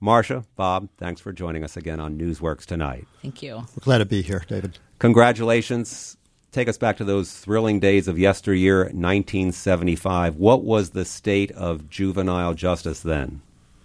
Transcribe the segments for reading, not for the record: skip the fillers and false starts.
Marcia, Bob, thanks for joining us again on Newsworks tonight. Thank you. We're glad to be here, David. Congratulations. Take us back to those thrilling days of yesteryear, 1975. What was the state of juvenile justice then?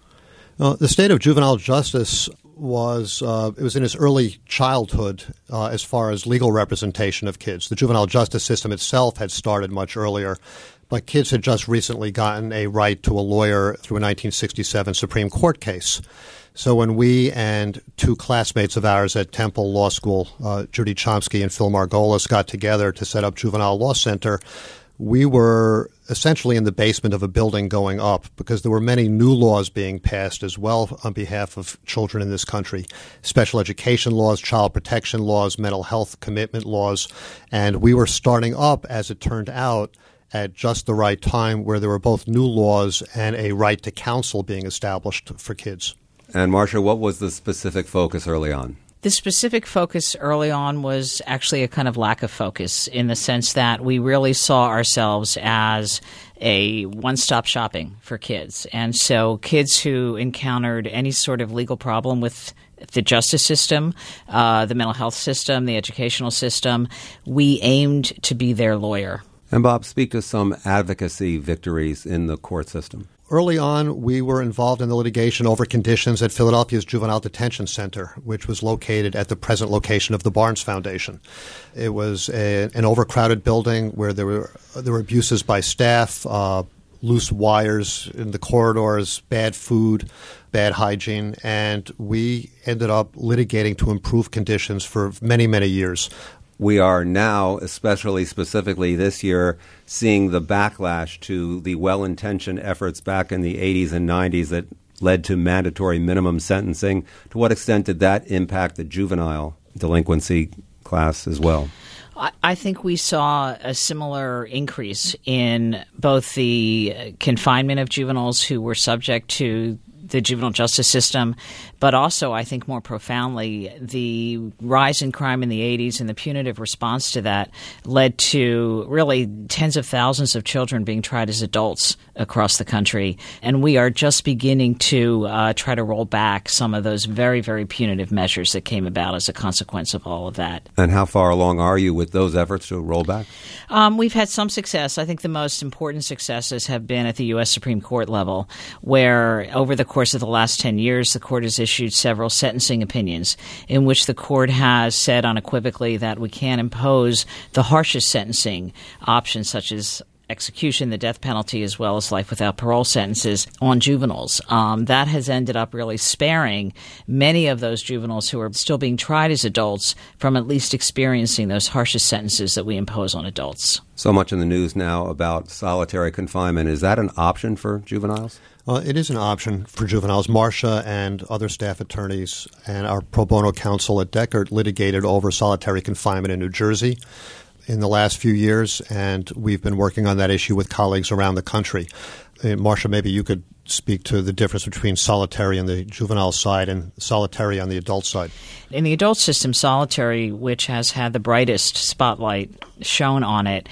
The state of juvenile justice was in its early childhood as far as legal representation of kids. The juvenile justice system itself had started much earlier, but kids had just recently gotten a right to a lawyer through a 1967 Supreme Court case. So when we and two classmates of ours at Temple Law School, Judy Chomsky and Phil Margolis, got together to set up Juvenile Law Center, we were essentially in the basement of a building going up because there were many new laws being passed as well on behalf of children in this country. Special education laws, child protection laws, mental health commitment laws. And we were starting up, as it turned out, at just the right time where there were both new laws and a right to counsel being established for kids. And Marcia, what was the specific focus early on? The specific focus early on was actually a kind of lack of focus in the sense that we really saw ourselves as a one-stop shopping for kids. And so kids who encountered any sort of legal problem with the justice system, the mental health system, the educational system, we aimed to be their lawyer. And Bob, speak to some advocacy victories in the court system. Early on, we were involved in the litigation over conditions at Philadelphia's Juvenile Detention Center, which was located at the present location of the Barnes Foundation. It was an overcrowded building where there were abuses by staff, loose wires in the corridors, bad food, bad hygiene, and we ended up litigating to improve conditions for many, many years. We are now, especially specifically this year, seeing the backlash to the well-intentioned efforts back in the 80s and 90s that led to mandatory minimum sentencing. To what extent did that impact the juvenile delinquency class as well? I think we saw a similar increase in both the confinement of juveniles who were subject to the juvenile justice system, but also, I think more profoundly, the rise in crime in the 80s and the punitive response to that led to really tens of thousands of children being tried as adults across the country. And we are just beginning to try to roll back some of those very, very punitive measures that came about as a consequence of all of that. And how far along are you with those efforts to roll back? We've had some success. I think the most important successes have been at the U.S. Supreme Court level, where over the course of the last 10 years, the court has issued several sentencing opinions in which the court has said unequivocally that we can't impose the harshest sentencing options such as execution, the death penalty, as well as life without parole sentences on juveniles. That has ended up really sparing many of those juveniles who are still being tried as adults from at least experiencing those harshest sentences that we impose on adults. So much in the news now about solitary confinement. Is that an option for juveniles? It is an option for juveniles. Marcia and other staff attorneys and our pro bono counsel at Deckert litigated over solitary confinement in New Jersey in the last few years, and we've been working on that issue with colleagues around the country. Marcia, maybe you could speak to the difference between solitary on the juvenile side and solitary on the adult side. In the adult system, solitary, which has had the brightest spotlight shown on it,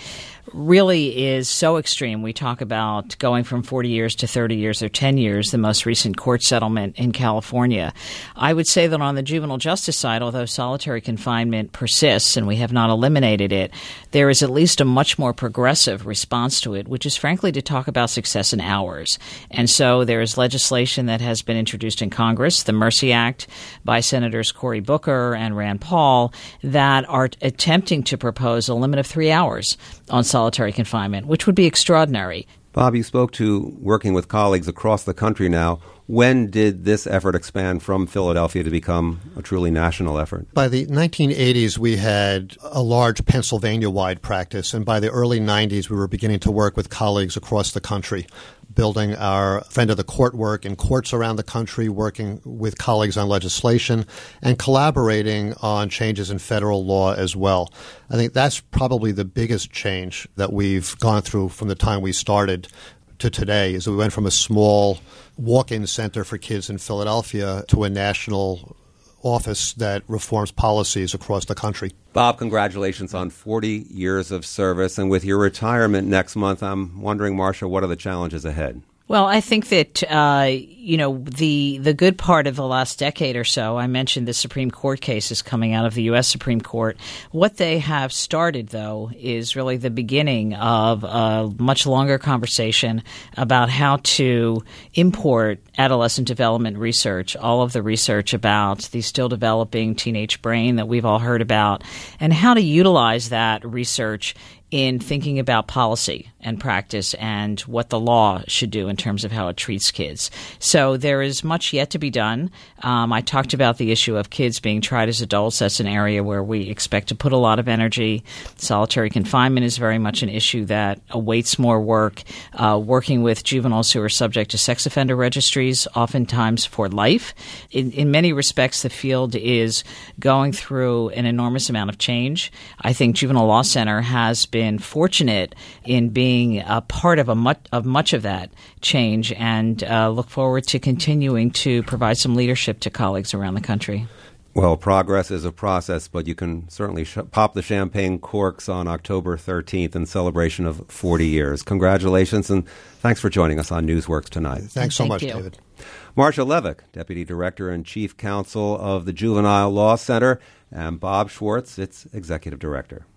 really is so extreme. We talk about going from 40 years to 30 years or 10 years, the most recent court settlement in California. I would say that on the juvenile justice side, although solitary confinement persists and we have not eliminated it, there is at least a much more progressive response to it, which is frankly to talk about success in hours. And so there is legislation that has been introduced in Congress, the Mercy Act by Senators Cory Booker and Rand Paul, that are attempting to propose a limit of 3 hours on solitary confinement, which would be extraordinary. Bob, you spoke to working with colleagues across the country now. When did this effort expand from Philadelphia to become a truly national effort? By the 1980s, we had a large Pennsylvania-wide practice, and by the early 90s, we were beginning to work with colleagues across the country, building our friend of the court work in courts around the country, working with colleagues on legislation, and collaborating on changes in federal law as well. I think that's probably the biggest change that we've gone through from the time we started to today, is that we went from a small walk-in center for kids in Philadelphia to a national office that reforms policies across the country. Bob, congratulations on 40 years of service. And with your retirement next month, I'm wondering, Marcia, what are the challenges ahead? Well, I think that, the good part of the last decade or so, I mentioned the Supreme Court cases coming out of the U.S. Supreme Court. What they have started, though, is really the beginning of a much longer conversation about how to import adolescent development research, all of the research about the still developing teenage brain that we've all heard about, and how to utilize that research in thinking about policy and practice and what the law should do in terms of how it treats kids. So there is much yet to be done. I talked about the issue of kids being tried as adults. That's an area where we expect to put a lot of energy. Solitary confinement is very much an issue that awaits more work. Working with juveniles who are subject to sex offender registries, oftentimes for life. In many respects, the field is going through an enormous amount of change. I think Juvenile Law Center has been fortunate in being a part of much of that change, and look forward to continuing to provide some leadership to colleagues around the country. Well, progress is a process, but you can certainly pop the champagne corks on October 13th in celebration of 40 years. Congratulations, and thanks for joining us on Newsworks tonight. Thanks so much, David. Marcia Levick, Deputy Director and Chief Counsel of the Juvenile Law Center, and Bob Schwartz, its Executive Director.